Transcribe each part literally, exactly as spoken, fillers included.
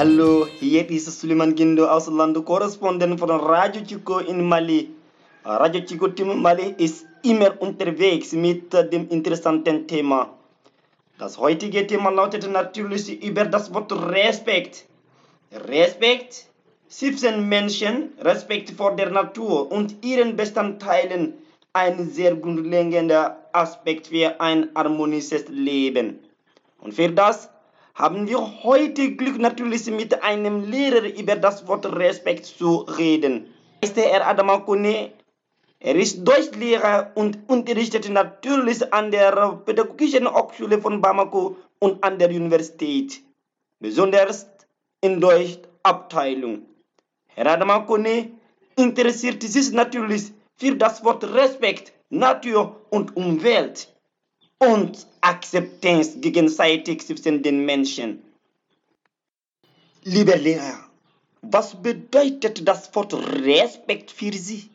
Hallo, hier ist Suleiman Gindo aus Lando, Korrespondent von Radio Chico in Mali. Radio Chico Team Mali ist immer unterwegs mit dem interessanten Thema. Das heutige Thema lautet natürlich über das Wort Respekt. Respekt siebzehn Menschen, Respekt vor der Natur und ihren Bestandteilen, ein sehr grundlegender Aspekt für ein harmonisches Leben. Und für das haben wir heute Glück, natürlich mit einem Lehrer über das Wort Respekt zu reden. Er Adama Kone, er ist Deutschlehrer und unterrichtet natürlich an der Pädagogischen Hochschule von Bamako und an der Universität, besonders in Deutschabteilung. Herr Adama Kone interessiert sich natürlich für das Wort Respekt, Natur und Umwelt und Akzeptanz gegenseitig zwischen den Menschen. Lieber Lehrer, was bedeutet das Wort Respekt für Sie?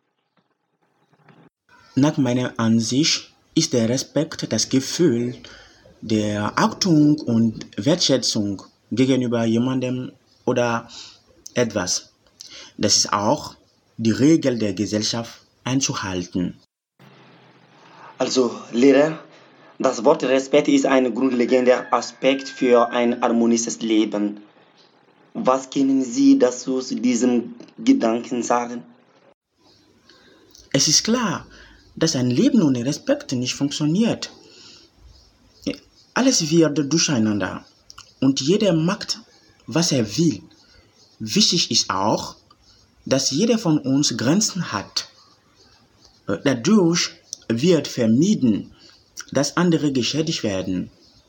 Nach meiner Ansicht ist der Respekt das Gefühl der Achtung und Wertschätzung gegenüber jemandem oder etwas. Das ist auch die Regel der Gesellschaft einzuhalten. Also, Lehrer, das Wort Respekt ist ein grundlegender Aspekt für ein harmonisches Leben. Was können Sie dazu zu diesem Gedanken sagen? Es ist klar, dass ein Leben ohne Respekt nicht funktioniert. Alles wird durcheinander und jeder macht, was er will. Wichtig ist auch, dass jeder von uns Grenzen hat. Dadurch wird vermieden, dass andere geschädigt werden.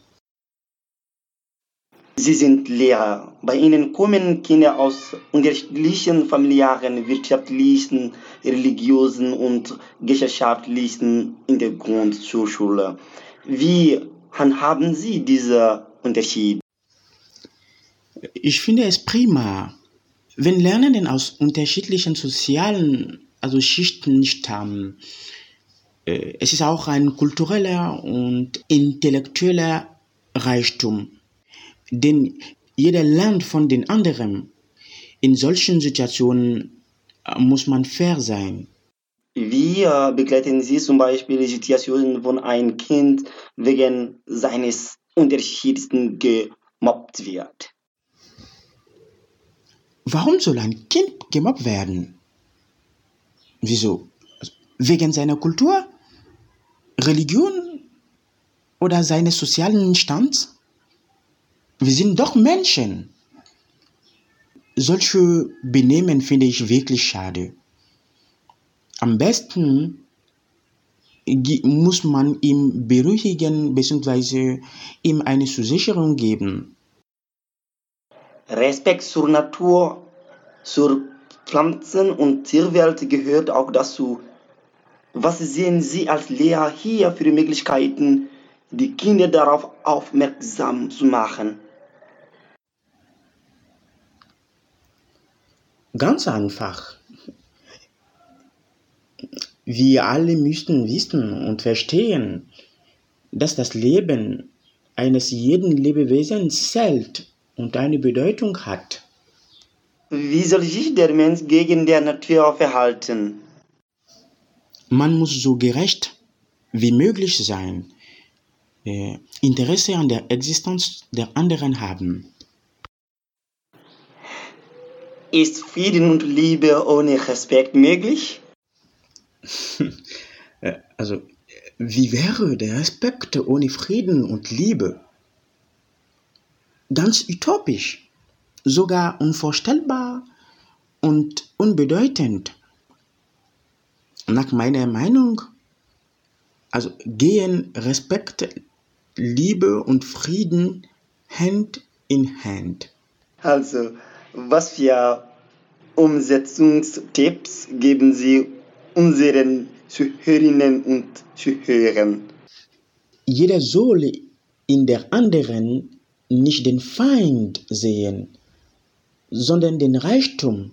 Sie sind Lehrer. Bei Ihnen kommen Kinder aus unterschiedlichen familiären, wirtschaftlichen, religiösen und gesellschaftlichen Hintergrund zur Schule. Wie handhaben Sie diesen Unterschied? Ich finde es prima, wenn Lernenden aus unterschiedlichen sozialen also Schichten stammen. Es ist auch ein kultureller und intellektueller Reichtum, denn jeder lernt von den anderen. In solchen Situationen muss man fair sein. Wie äh, begleiten Sie zum Beispiel die Situation, wo ein Kind wegen seines Unterschieds gemobbt wird? Warum soll ein Kind gemobbt werden? Wieso? Wegen seiner Kultur, Religion oder seines sozialen Stands? Wir sind doch Menschen. Solche Benehmen finde ich wirklich schade. Am besten muss man ihn beruhigen bzw. ihm eine Zusicherung geben. Respekt zur Natur, zur Pflanzen- und Tierwelt gehört auch dazu. Was sehen Sie als Lehrer hier für Möglichkeiten, die Kinder darauf aufmerksam zu machen? Ganz einfach. Wir alle müssten wissen und verstehen, dass das Leben eines jeden Lebewesens zählt und eine Bedeutung hat. Wie soll sich der Mensch gegen die Natur verhalten? Man muss so gerecht wie möglich sein, äh, Interesse an der Existenz der anderen haben. Ist Frieden und Liebe ohne Respekt möglich? Also, wie wäre der Respekt ohne Frieden und Liebe? Ganz utopisch, sogar unvorstellbar und unbedeutend. Nach meiner Meinung, also gehen Respekt, Liebe und Frieden Hand in Hand. Also, was für Umsetzungstipps geben Sie unseren Zuhörerinnen und Zuhörern? Jeder soll in der anderen nicht den Feind sehen, sondern den Reichtum.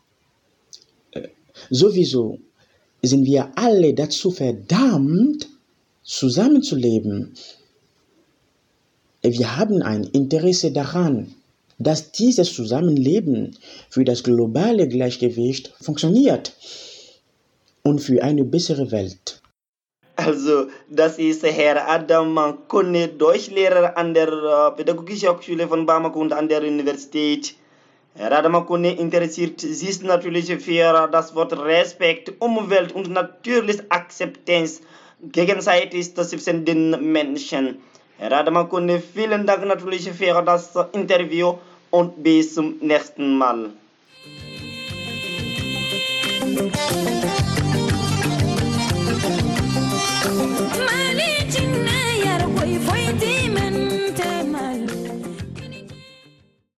Sowieso sind wir alle dazu verdammt, zusammenzuleben. Wir haben ein Interesse daran, dass dieses Zusammenleben für das globale Gleichgewicht funktioniert und für eine bessere Welt. Also, das ist Herr Adam Konne, Deutschlehrer an der äh, Pädagogischen Hochschule von Bamako und an der Universität. Herr Adam Konne interessiert sich natürlich für das Wort Respekt, Umwelt und natürlich Akzeptanz gegenseitig zwischen den Menschen. Herr Adam Konne, vielen Dank natürlich für das Interview und bis zum nächsten Mal.